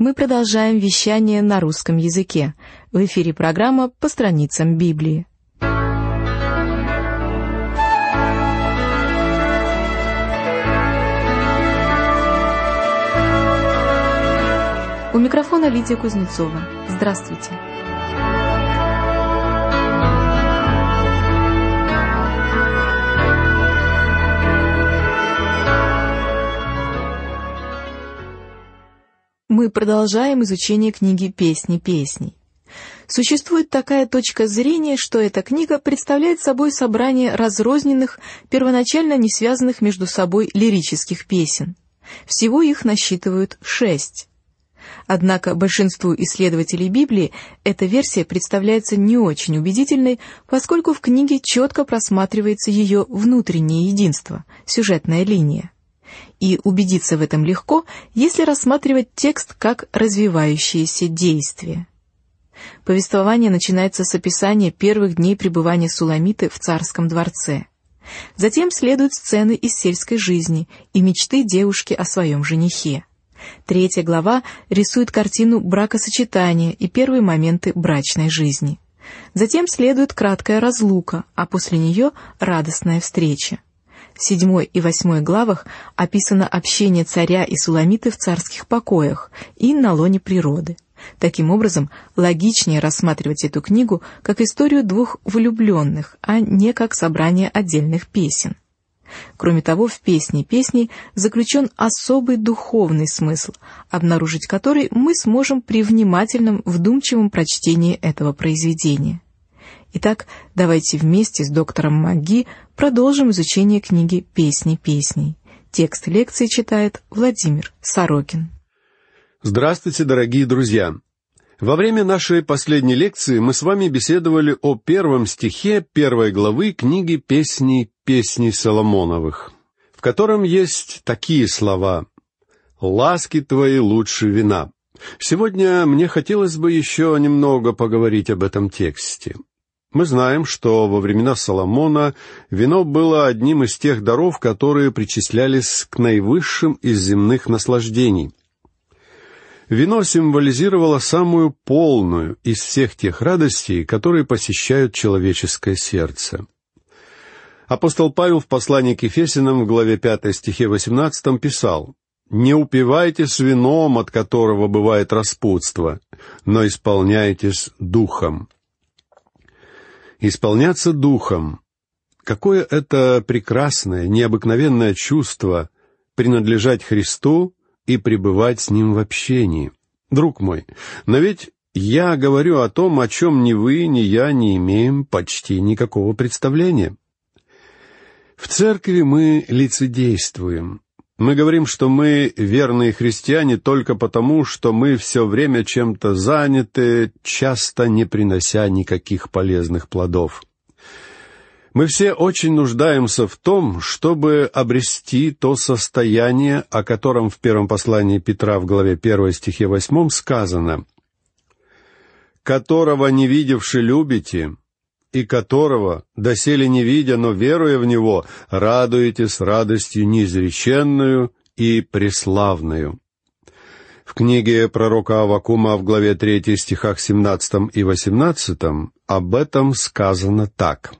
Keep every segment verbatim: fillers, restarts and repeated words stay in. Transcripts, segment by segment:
Мы продолжаем вещание на русском языке. В эфире программа «По страницам Библии». У микрофона Лидия Кузнецова. Здравствуйте. Мы продолжаем изучение книги «Песни песней». Существует такая точка зрения, что эта книга представляет собой собрание разрозненных, первоначально не связанных между собой лирических песен. Всего их насчитывают шесть. Однако большинству исследователей Библии эта версия представляется не очень убедительной, поскольку в книге четко просматривается ее внутреннее единство, сюжетная линия. И убедиться в этом легко, если рассматривать текст как развивающееся действие. Повествование начинается с описания первых дней пребывания Суламиты в царском дворце. Затем следуют сцены из сельской жизни и мечты девушки о своем женихе. Третья глава рисует картину бракосочетания и первые моменты брачной жизни. Затем следует краткая разлука, а после нее радостная встреча. В седьмой и восьмой главах описано общение царя и Суламиты в царских покоях и на лоне природы. Таким образом, логичнее рассматривать эту книгу как историю двух влюбленных, а не как собрание отдельных песен. Кроме того, в «Песне песней» заключен особый духовный смысл, обнаружить который мы сможем при внимательном, вдумчивом прочтении этого произведения. Итак, давайте вместе с доктором МакГи продолжим изучение книги «Песни песней». Текст лекции читает Владимир Сорокин. Здравствуйте, дорогие друзья! Во время нашей последней лекции мы с вами беседовали о первом стихе первой главы книги «Песни песней Соломоновых», в котором есть такие слова: «Ласки твои лучше вина». Сегодня мне хотелось бы еще немного поговорить об этом тексте. Мы знаем, что во времена Соломона вино было одним из тех даров, которые причислялись к наивысшим из земных наслаждений. Вино символизировало самую полную из всех тех радостей, которые посещают человеческое сердце. Апостол Павел в послании к Ефесянам в главе пятой стихе восемнадцатом писал: «Не упивайтесь вином, от которого бывает распутство, но исполняйтесь духом». Исполняться духом. Какое это прекрасное, необыкновенное чувство принадлежать Христу и пребывать с Ним в общении. Друг мой, но ведь я говорю о том, о чем ни вы, ни я не имеем почти никакого представления. В церкви мы лицедействуем. Мы говорим, что мы верные христиане только потому, что мы все время чем-то заняты, часто не принося никаких полезных плодов. Мы все очень нуждаемся в том, чтобы обрести то состояние, о котором в первом послании Петра в главе первой стихе восьмом сказано: «Которого не видевши любите, и которого, доселе не видя, но веруя в Него, радуетесь радостью неизреченную и преславную». В книге пророка Аввакума в главе третьей стихах семнадцатом и восемнадцатом об этом сказано так: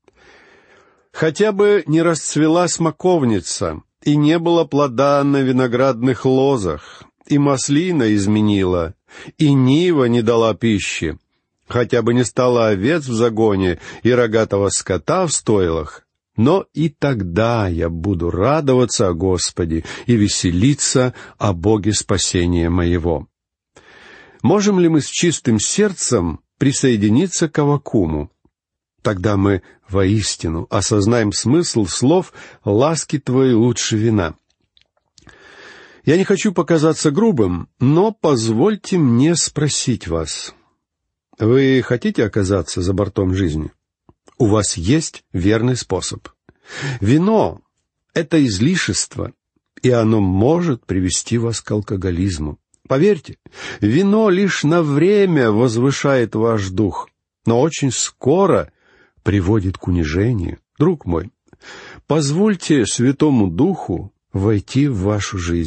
«Хотя бы не расцвела смоковница, и не было плода на виноградных лозах, и маслина изменила, и нива не дала пищи, хотя бы не стало овец в загоне и рогатого скота в стойлах, но и тогда я буду радоваться о Господе и веселиться о Боге спасения моего». Можем ли мы с чистым сердцем присоединиться к Аввакуму? Тогда мы воистину осознаем смысл слов «ласки твои лучше вина». Я не хочу показаться грубым, но позвольте мне спросить вас: вы хотите оказаться за бортом жизни? У вас есть верный способ. Вино — это излишество, и оно может привести вас к алкоголизму. Поверьте, вино лишь на время возвышает ваш дух, но очень скоро приводит к унижению. Друг мой, позвольте Святому Духу войти в вашу жизнь.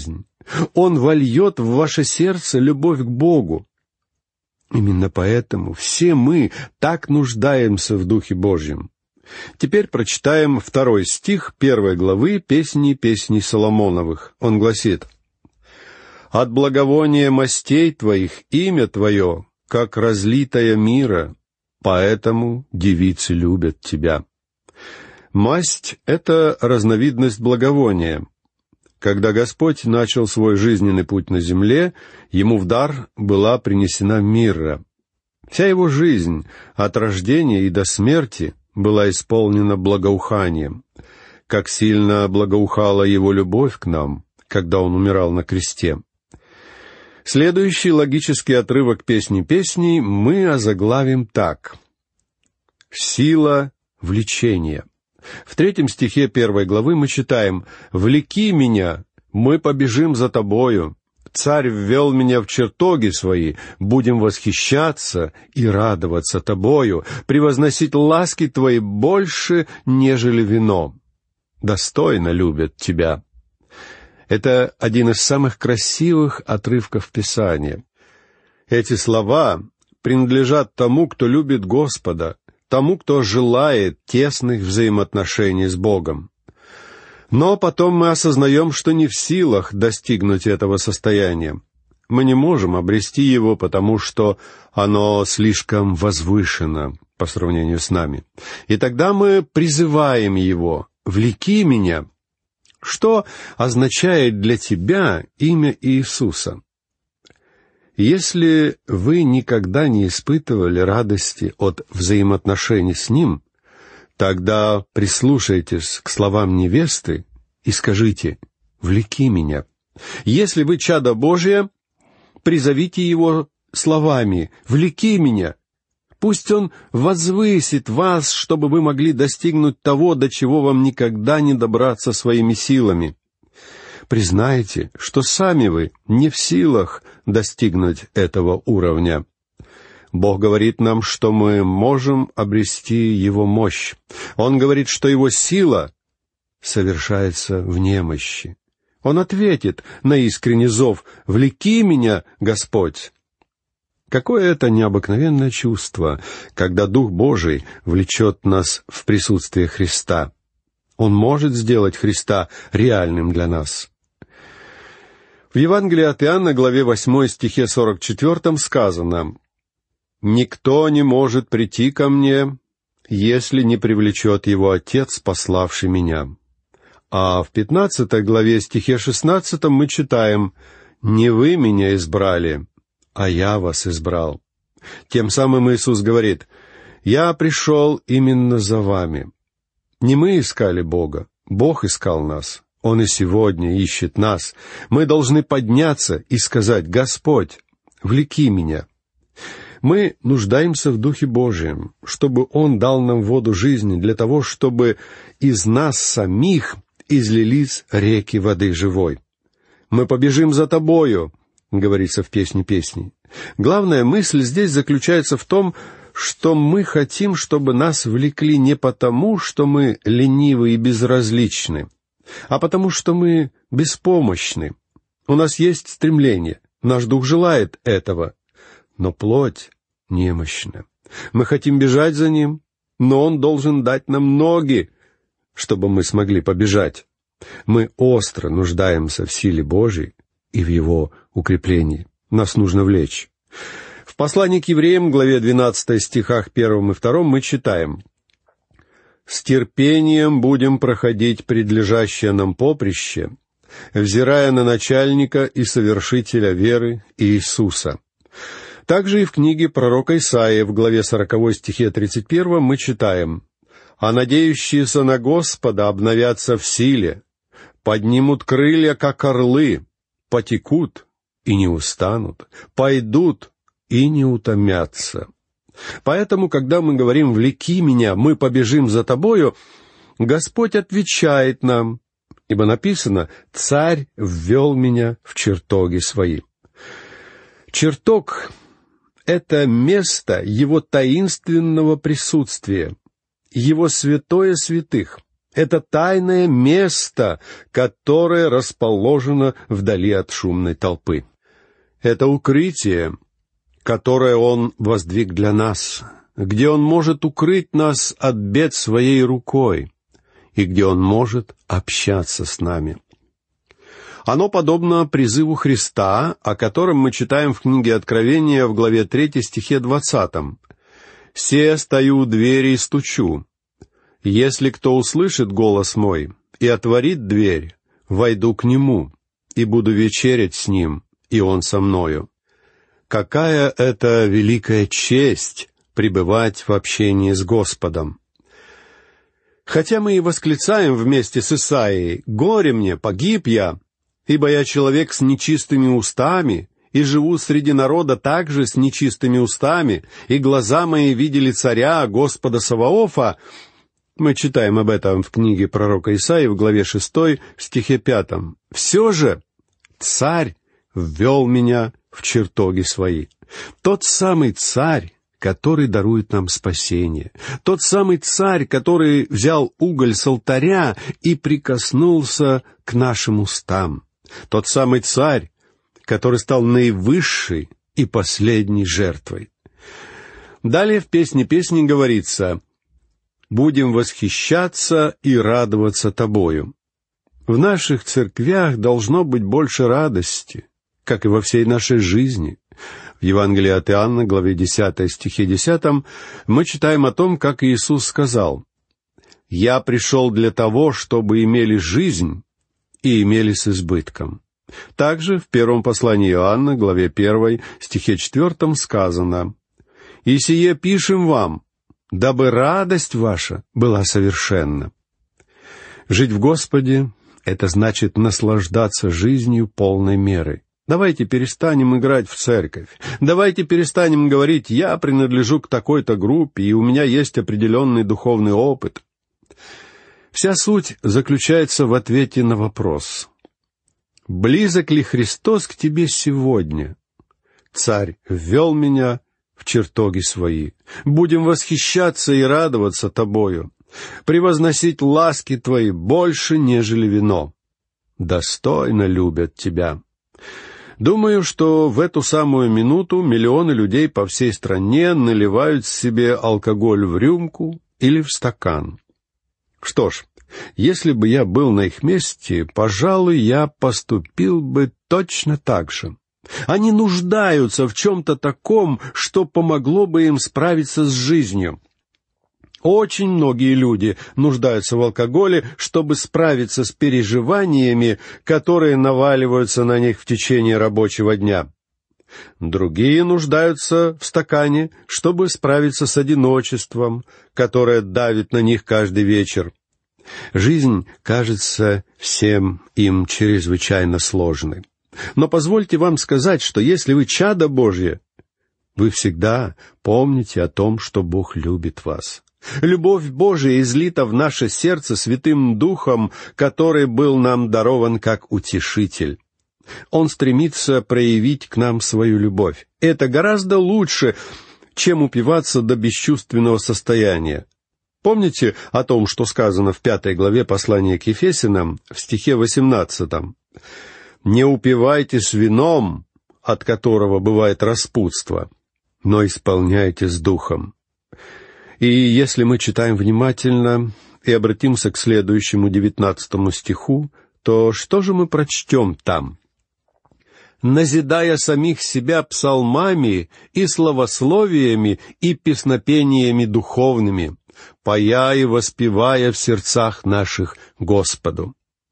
Он вольет в ваше сердце любовь к Богу. Именно поэтому все мы так нуждаемся в Духе Божьем. Теперь прочитаем второй стих первой главы «Песни песней Соломоновых». Он гласит: «От благовония мастей твоих имя твое, как разлитая мира, поэтому девицы любят тебя». Масть — это разновидность благовония. Когда Господь начал свой жизненный путь на земле, ему в дар была принесена мирра. Вся его жизнь, от рождения и до смерти, была исполнена благоуханием. Как сильно благоухала его любовь к нам, когда он умирал на кресте. Следующий логический отрывок «Песни песней» мы озаглавим так: «Сила влечения». В третьем стихе первой главы мы читаем: «Влеки меня, мы побежим за тобою. Царь ввел меня в чертоги свои, будем восхищаться и радоваться тобою, превозносить ласки твои больше, нежели вино. Достойно любят тебя». Это один из самых красивых отрывков Писания. Эти слова принадлежат тому, кто любит Господа, тому, кто желает тесных взаимоотношений с Богом. Но потом мы осознаем, что не в силах достигнуть этого состояния. Мы не можем обрести его, потому что оно слишком возвышено по сравнению с нами. И тогда мы призываем его: «Влеки меня». Что означает для тебя имя Иисуса? Если вы никогда не испытывали радости от взаимоотношений с Ним, тогда прислушайтесь к словам невесты и скажите: «Влеки меня». Если вы чадо Божие, призовите Его словами: «Влеки меня». Пусть Он возвысит вас, чтобы вы могли достигнуть того, до чего вам никогда не добраться своими силами. Признайте, что сами вы не в силах достигнуть этого уровня. Бог говорит нам, что мы можем обрести Его мощь. Он говорит, что Его сила совершается в немощи. Он ответит на искренний зов: «Влеки меня, Господь». Какое это необыкновенное чувство, когда Дух Божий влечет нас в присутствие Христа. Он может сделать Христа реальным для нас. В Евангелии от Иоанна, главе восьмой, стихе сорок четвёртом сказано: «Никто не может прийти ко мне, если не привлечет его Отец, пославший меня». А в пятнадцатой главе, стихе шестнадцатом мы читаем: «Не вы меня избрали, а я вас избрал». Тем самым Иисус говорит: «Я пришел именно за вами». Не мы искали Бога, Бог искал нас. Он и сегодня ищет нас. Мы должны подняться и сказать: «Господь, влеки меня». Мы нуждаемся в Духе Божьем, чтобы Он дал нам воду жизни, для того, чтобы из нас самих излились реки воды живой. «Мы побежим за тобою», говорится в «Песне песней». Главная мысль здесь заключается в том, что мы хотим, чтобы нас влекли не потому, что мы ленивы и безразличны, а потому что мы беспомощны. У нас есть стремление, наш дух желает этого, но плоть немощна. Мы хотим бежать за Ним, но Он должен дать нам ноги, чтобы мы смогли побежать. Мы остро нуждаемся в силе Божьей и в Его укреплении. Нас нужно влечь. В послании к евреям, главе двенадцатой, стихах первом и втором мы читаем: «С терпением будем проходить предлежащее нам поприще, взирая на начальника и совершителя веры Иисуса». Также и в книге пророка Исаии, в главе сороковой, стихе тридцать первом мы читаем: «А надеющиеся на Господа обновятся в силе, поднимут крылья, как орлы, потекут и не устанут, пойдут и не утомятся». Поэтому, когда мы говорим «влеки меня, мы побежим за тобою», Господь отвечает нам, ибо написано: «Царь ввел меня в чертоги свои». Чертог — это место Его таинственного присутствия, Его святое святых. Это тайное место, которое расположено вдали от шумной толпы. Это укрытие, которое Он воздвиг для нас, где Он может укрыть нас от бед Своей рукой и где Он может общаться с нами. Оно подобно призыву Христа, о котором мы читаем в книге Откровения в главе третьей, стихе двадцатом. «Се стою у двери и стучу. Если кто услышит голос мой и отворит дверь, войду к нему и буду вечерять с ним, и он со мною». Какая это великая честь пребывать в общении с Господом! Хотя мы и восклицаем вместе с Исаией: «Горе мне, погиб я, ибо я человек с нечистыми устами, и живу среди народа также с нечистыми устами, и глаза мои видели царя, Господа Саваофа», мы читаем об этом в книге пророка Исаии в главе шестой, в стихе пятом. «Все же царь ввел меня в чертоги свои». Тот самый царь, который дарует нам спасение. Тот самый царь, который взял уголь с алтаря и прикоснулся к нашим устам. Тот самый царь, который стал наивысшей и последней жертвой. Далее в «Песне песней» говорится: «Будем восхищаться и радоваться Тобою». В наших церквях должно быть больше радости, как и во всей нашей жизни. В Евангелии от Иоанна, главе десятой, стихе десятом, мы читаем о том, как Иисус сказал: «Я пришел для того, чтобы имели жизнь и имели с избытком». Также в первом послании Иоанна, главе первой, стихе четвертом сказано: «И сие пишем вам, дабы радость ваша была совершенна». Жить в Господе — это значит наслаждаться жизнью полной меры. Давайте перестанем играть в церковь. Давайте перестанем говорить: «Я принадлежу к такой-то группе, и у меня есть определенный духовный опыт». Вся суть заключается в ответе на вопрос: близок ли Христос к тебе сегодня? Царь ввел меня в чертоги свои. Будем восхищаться и радоваться Тобою, превозносить ласки Твои больше, нежели вино. Достойно любят Тебя. Думаю, что в эту самую минуту миллионы людей по всей стране наливают себе алкоголь в рюмку или в стакан. Что ж, если бы я был на их месте, пожалуй, я поступил бы точно так же. Они нуждаются в чем-то таком, что помогло бы им справиться с жизнью. Очень многие люди нуждаются в алкоголе, чтобы справиться с переживаниями, которые наваливаются на них в течение рабочего дня. Другие нуждаются в стакане, чтобы справиться с одиночеством, которое давит на них каждый вечер. Жизнь кажется всем им чрезвычайно сложной. Но позвольте вам сказать, что если вы чадо Божье, вы всегда помните о том, что Бог любит вас. Любовь Божия излита в наше сердце Святым Духом, который был нам дарован как утешитель. Он стремится проявить к нам свою любовь. Это гораздо лучше, чем упиваться до бесчувственного состояния. Помните о том, что сказано в пятой главе послания к Ефесянам, в стихе восемнадцатом? «Не упивайтесь вином, от которого бывает распутство, но исполняйтесь духом». И если мы читаем внимательно и обратимся к следующему девятнадцатому стиху, то что же мы прочтем там? «Назидая самих себя псалмами и славословиями и песнопениями духовными, поя и воспевая в сердцах наших Господу».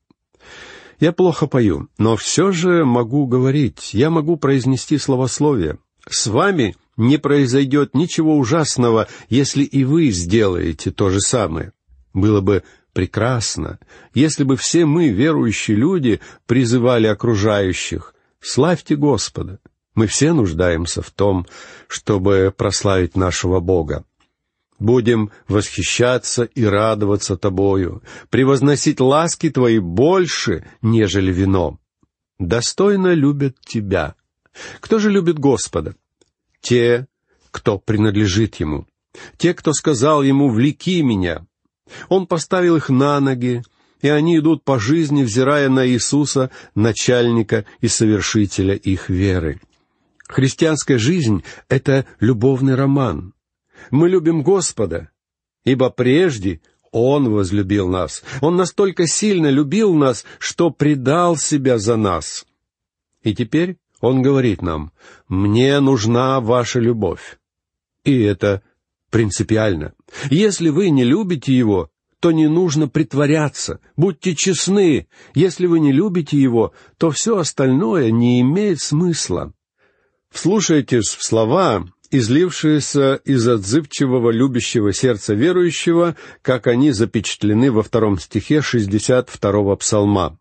Я плохо пою, но все же могу говорить, я могу произнести славословие. С вами не произойдет ничего ужасного, если и вы сделаете то же самое. Было бы прекрасно, если бы все мы, верующие люди, призывали окружающих: «Славьте Господа». Мы все нуждаемся в том, чтобы прославить нашего Бога. Будем восхищаться и радоваться Тобою, превозносить ласки Твои больше, нежели вино. Достойно любят Тебя. Кто же любит Господа? Те, кто принадлежит Ему. Те, кто сказал Ему: «Влеки меня». Он поставил их на ноги, и они идут по жизни, взирая на Иисуса, начальника и совершителя их веры. Христианская жизнь — это любовный роман. Мы любим Господа, ибо прежде Он возлюбил нас. Он настолько сильно любил нас, что предал Себя за нас. И теперь Он говорит нам: «Мне нужна ваша любовь». И это принципиально. Если вы не любите Его, то не нужно притворяться. Будьте честны. Если вы не любите Его, то все остальное не имеет смысла. Вслушайтесь в слова, излившиеся из отзывчивого любящего сердца верующего, как они запечатлены во втором стихе шестьдесят второго псалма.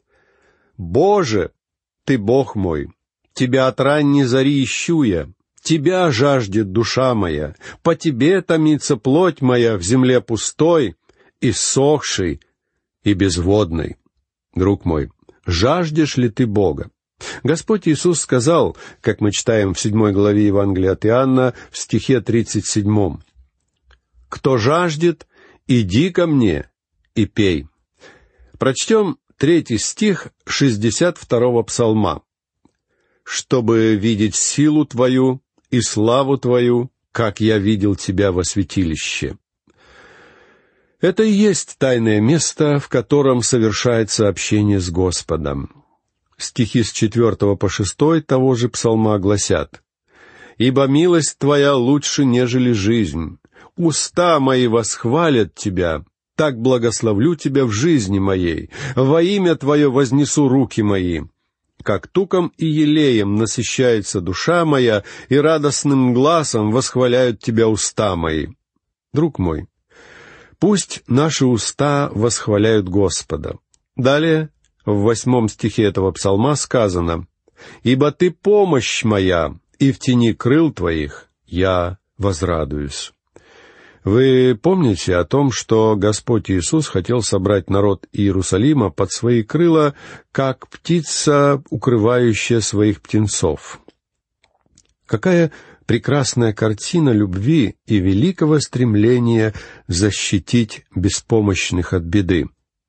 «Боже, Ты Бог мой, Тебя от ранней зари ищу я, Тебя жаждет душа моя, по Тебе томится плоть моя в земле пустой, иссохшей и безводной». Друг мой, жаждешь ли ты Бога? Господь Иисус сказал, как мы читаем в седьмой главе Евангелия от Иоанна, в стихе тридцать седьмом: «Кто жаждет, иди ко мне и пей». Прочтем третий стих шестьдесят второго псалма. «Чтобы видеть силу Твою и славу Твою, как я видел Тебя во святилище». Это и есть тайное место, в котором совершается общение с Господом. Стихи с четвертого по шестой того же псалма гласят: «Ибо милость Твоя лучше, нежели жизнь. Уста мои восхвалят Тебя, так благословлю Тебя в жизни моей. Во имя Твое вознесу руки мои. Как туком и елеем насыщается душа моя, и радостным гласом восхваляют Тебя уста мои». Друг мой, пусть наши уста восхваляют Господа. Далее, в восьмом стихе этого псалма сказано: «Ибо Ты помощь моя, и в тени крыл Твоих я возрадуюсь». Вы помните о том, что Господь Иисус хотел собрать народ Иерусалима под свои крыла, как птица, укрывающая своих птенцов? Какая прекрасная картина любви и великого стремления защитить беспомощных от беды.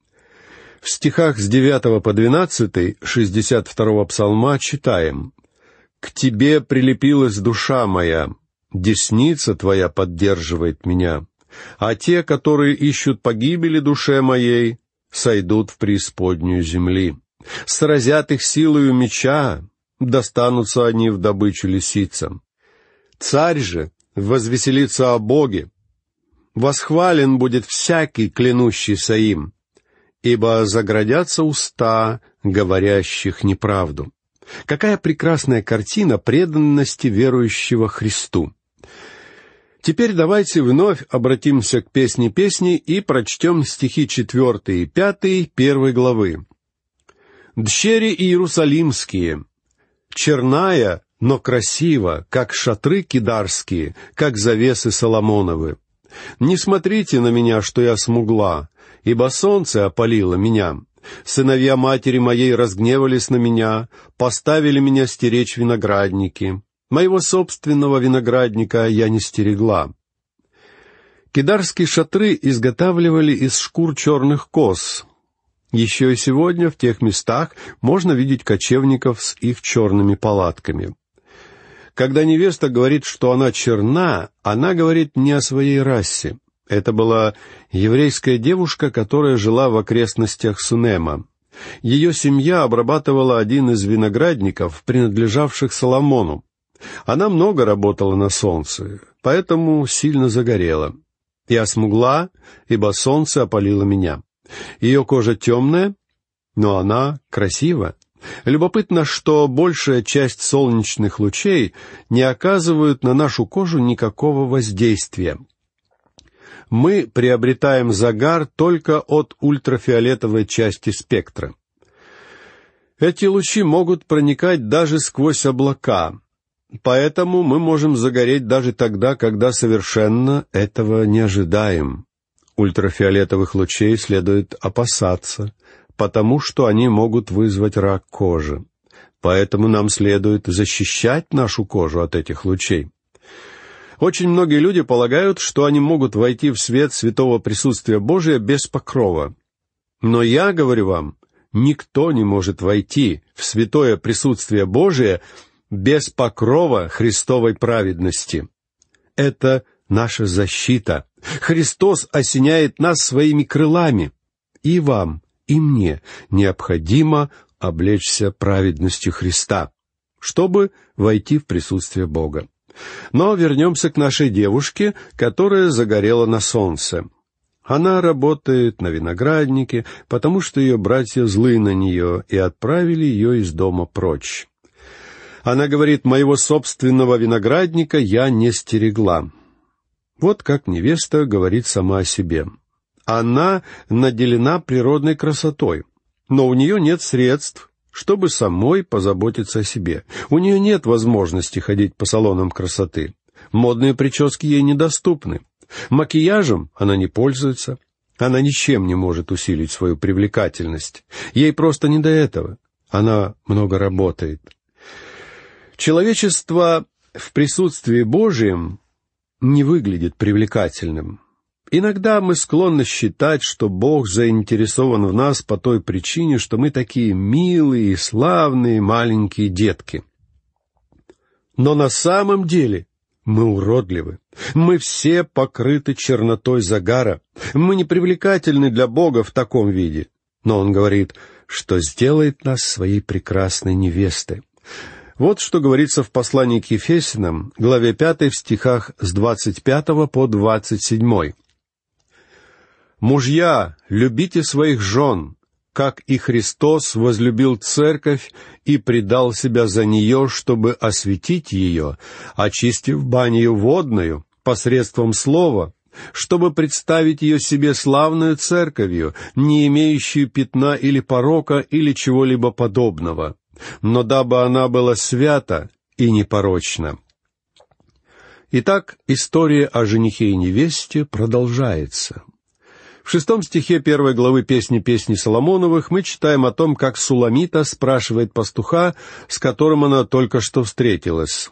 В стихах с девятого по двенадцатый шестьдесят второго псалма читаем: «К Тебе прилепилась душа моя, десница Твоя поддерживает меня, а те, которые ищут погибели душе моей, сойдут в преисподнюю земли. Сразят их силою меча, достанутся они в добычу лисицам. Царь же возвеселится о Боге, восхвален будет всякий, клянущийся им, ибо заградятся уста, говорящих неправду». Какая прекрасная картина преданности верующего Христу! Теперь давайте вновь обратимся к песне песней и прочтем стихи четвертый и пятый первой главы. «Дщери иерусалимские, черная, но красиво, как шатры кидарские, как завесы Соломоновы. Не смотрите на меня, что я смугла, ибо солнце опалило меня. Сыновья матери моей разгневались на меня, поставили меня стеречь виноградники. Моего собственного виноградника я не стерегла». Кидарские шатры изготавливали из шкур черных коз. Еще и сегодня в тех местах можно видеть кочевников с их черными палатками. Когда невеста говорит, что она черна, она говорит не о своей расе. Это была еврейская девушка, которая жила в окрестностях Сунема. Ее семья обрабатывала один из виноградников, принадлежавших Соломону. Она много работала на солнце, поэтому сильно загорела. Я смугла, ибо солнце опалило меня. Ее кожа темная, но она красива. Любопытно, что большая часть солнечных лучей не оказывают на нашу кожу никакого воздействия. Мы приобретаем загар только от ультрафиолетовой части спектра. Эти лучи могут проникать даже сквозь облака, поэтому мы можем загореть даже тогда, когда совершенно этого не ожидаем. Ультрафиолетовых лучей следует опасаться, потому что они могут вызвать рак кожи. Поэтому нам следует защищать нашу кожу от этих лучей. Очень многие люди полагают, что они могут войти в свет святого присутствия Божия без покрова. Но я говорю вам, никто не может войти в святое присутствие Божие без покрова Христовой праведности. Это наша защита. Христос осеняет нас своими крылами. И вам, и мне необходимо облечься праведностью Христа, чтобы войти в присутствие Бога. Но вернемся к нашей девушке, которая загорела на солнце. Она работает на винограднике, потому что ее братья злы на нее и отправили ее из дома прочь. Она говорит: «Моего собственного виноградника я не стерегла». Вот как невеста говорит сама о себе. Она наделена природной красотой, но у нее нет средств, чтобы самой позаботиться о себе. У нее нет возможности ходить по салонам красоты. Модные прически ей недоступны. Макияжем она не пользуется. Она ничем не может усилить свою привлекательность. Ей просто не до этого. Она много работает. Человечество в присутствии Божьем не выглядит привлекательным. Иногда мы склонны считать, что Бог заинтересован в нас по той причине, что мы такие милые и славные маленькие детки. Но на самом деле мы уродливы. Мы все покрыты чернотой загара. Мы не привлекательны для Бога в таком виде. Но Он говорит, что сделает нас своей прекрасной невестой. Вот что говорится в послании к Ефесянам, главе пятой, в стихах с двадцать пятого по двадцать седьмой. «Мужья, любите своих жен, как и Христос возлюбил церковь и предал себя за нее, чтобы осветить ее, очистив банию водную посредством слова, чтобы представить ее себе славную церковью, не имеющую пятна или порока или чего-либо подобного, но дабы она была свята и непорочна». Итак, история о женихе и невесте продолжается. В шестом стихе первой главы «Песни песни Соломоновых» мы читаем о том, как Суламита спрашивает пастуха, с которым она только что встретилась.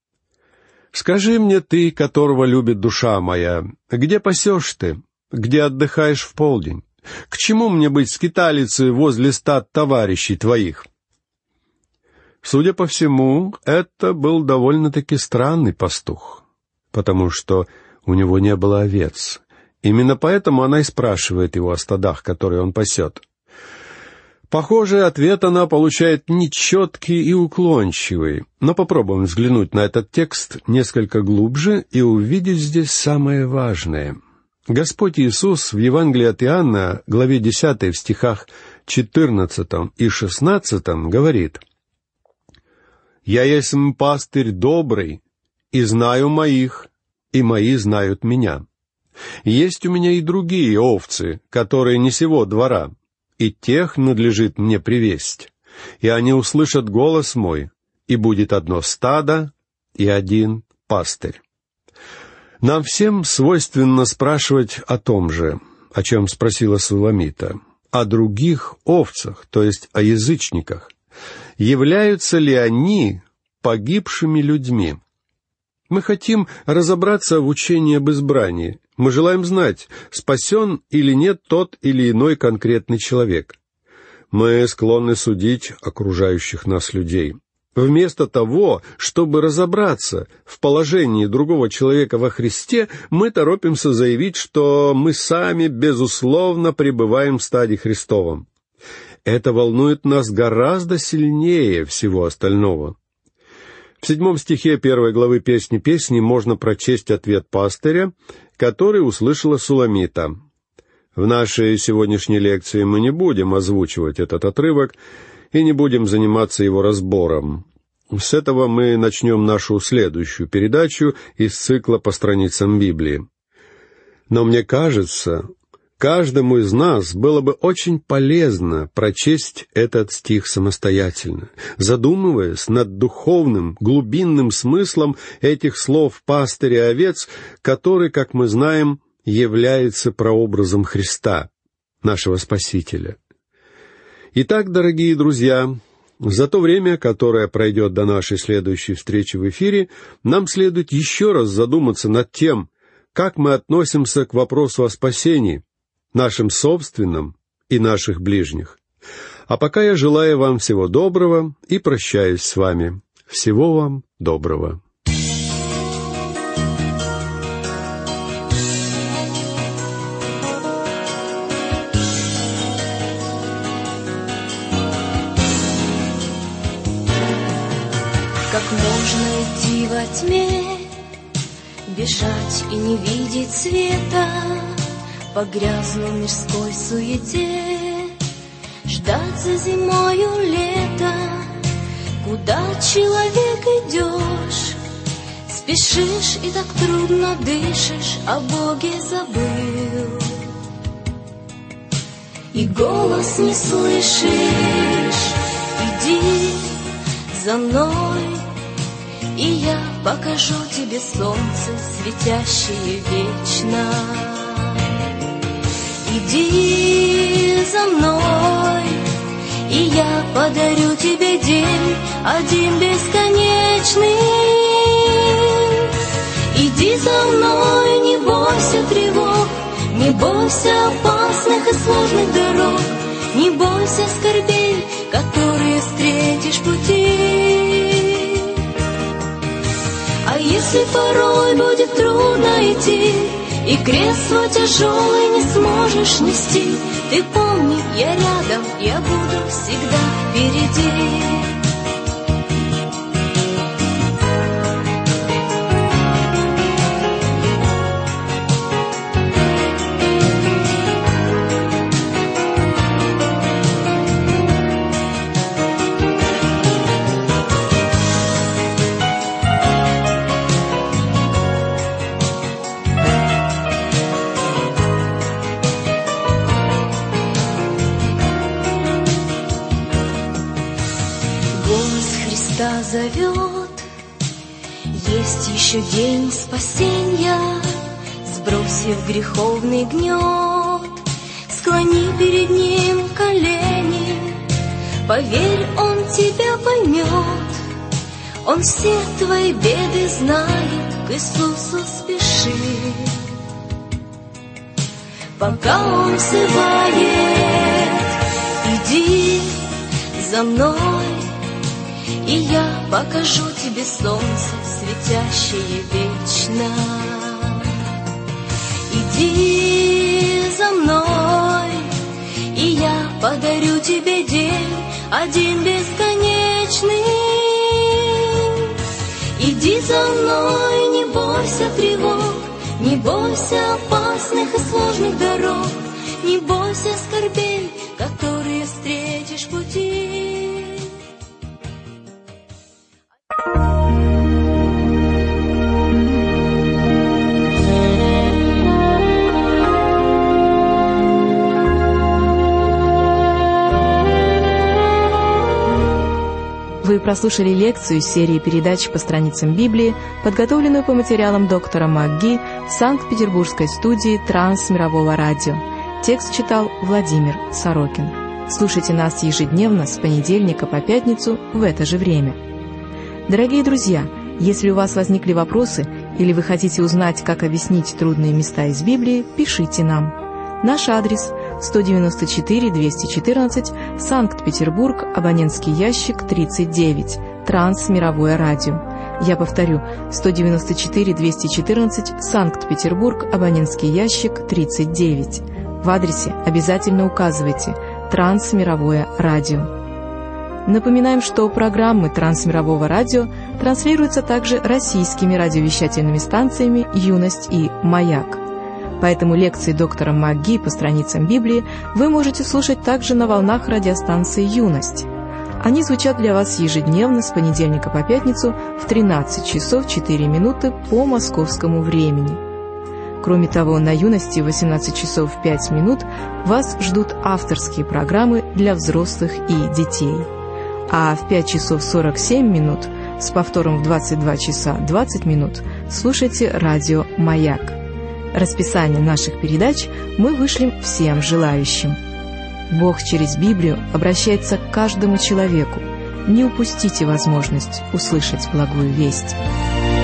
«Скажи мне ты, которого любит душа моя, где пасешь ты, где отдыхаешь в полдень? К чему мне быть скиталицей возле стад товарищей твоих?» Судя по всему, это был довольно-таки странный пастух, потому что у него не было овец. Именно поэтому она и спрашивает его о стадах, которые он пасет. Похоже, ответ она получает нечеткий и уклончивый, но попробуем взглянуть на этот текст несколько глубже и увидеть здесь самое важное. Господь Иисус в Евангелии от Иоанна, главе десятой, в стихах четырнадцатом и шестнадцатом говорит: «Я есмь пастырь добрый, и знаю моих, и мои знают меня. Есть у меня и другие овцы, которые не сего двора, и тех надлежит мне привесть. И они услышат голос мой, и будет одно стадо и один пастырь». Нам всем свойственно спрашивать о том же, о чем спросила Суламита, о других овцах, то есть о язычниках. Являются ли они погибшими людьми? Мы хотим разобраться в учении об избрании. Мы желаем знать, спасен или нет тот или иной конкретный человек. Мы склонны судить окружающих нас людей. Вместо того, чтобы разобраться в положении другого человека во Христе, мы торопимся заявить, что мы сами, безусловно, пребываем в стаде Христовом. Это волнует нас гораздо сильнее всего остального. В седьмом стихе первой главы «Песни песни» можно прочесть ответ пастыря, который услышала Суламита. В нашей сегодняшней лекции мы не будем озвучивать этот отрывок и не будем заниматься его разбором. С этого мы начнем нашу следующую передачу из цикла по страницам Библии. Но мне кажется, каждому из нас было бы очень полезно прочесть этот стих самостоятельно, задумываясь над духовным, глубинным смыслом этих слов пастыря овец, который, как мы знаем, является прообразом Христа, нашего Спасителя. Итак, дорогие друзья, За то время, которое пройдет до нашей следующей встречи в эфире, нам следует еще раз задуматься над тем, как мы относимся к вопросу о спасении, нашим собственным и наших ближних. А пока я желаю вам всего доброго и прощаюсь с вами. Всего вам доброго. Как можно идти во тьме, бежать и не видеть света, погрязнув в мирской суете, ждать за зимою лета. Куда, человек, идешь? Спешишь и так трудно дышишь, о Боге забыл. И голос не слышишь, иди за мной, и я покажу тебе солнце, светящее вечно. Иди за мной, и я подарю тебе день один бесконечный. Иди за мной, не бойся тревог, не бойся опасных и сложных дорог, не бойся скорбей, которые встретишь в пути. А если порой будет трудно идти, и крест свой тяжелый не сможешь нести, ты помни, я рядом, я буду всегда впереди. Зовет, есть еще день спасенья, сбросив греховный гнет, склони перед ним колени, поверь, он тебя поймет, он все твои беды знает, к Иисусу спеши. Пока он взывает, иди за мной, и я покажу тебе солнце, светящее вечно. Иди за мной, и я подарю тебе день один бесконечный. Иди за мной, не бойся тревог, не бойся опасных и сложных дорог, не бойся скорбей, которые встретишь в пути. Вы прослушали лекцию из серии передач по страницам Библии, подготовленную по материалам доктора МакГи в Санкт-Петербургской студии Трансмирового радио. Текст читал Владимир Сорокин. Слушайте нас ежедневно с понедельника по пятницу в это же время. Дорогие друзья, если у вас возникли вопросы или вы хотите узнать, как объяснить трудные места из Библии, пишите нам. Наш адрес – сто девяносто четыре двести четырнадцать, Санкт-Петербург, абонентский ящик тридцать девять, Трансмировое радио. Я повторю, сто девяносто четыре двести четырнадцать, Санкт-Петербург, абонентский ящик тридцать девять. В адресе обязательно указывайте «Трансмировое радио». Напоминаем, что программы Трансмирового радио транслируются также российскими радиовещательными станциями «Юность» и «Маяк». Поэтому лекции доктора МакГи по страницам Библии вы можете слушать также на волнах радиостанции «Юность». Они звучат для вас ежедневно с понедельника по пятницу в тринадцать часов четыре минуты по московскому времени. Кроме того, на «Юности» в восемнадцать часов пять минут вас ждут авторские программы для взрослых и детей. А в пять часов сорок семь минут с повтором в двадцать два часа двадцать минут слушайте радио «Маяк». Расписание наших передач мы вышлем всем желающим. Бог через Библию обращается к каждому человеку, Не упустите возможность услышать благую весть.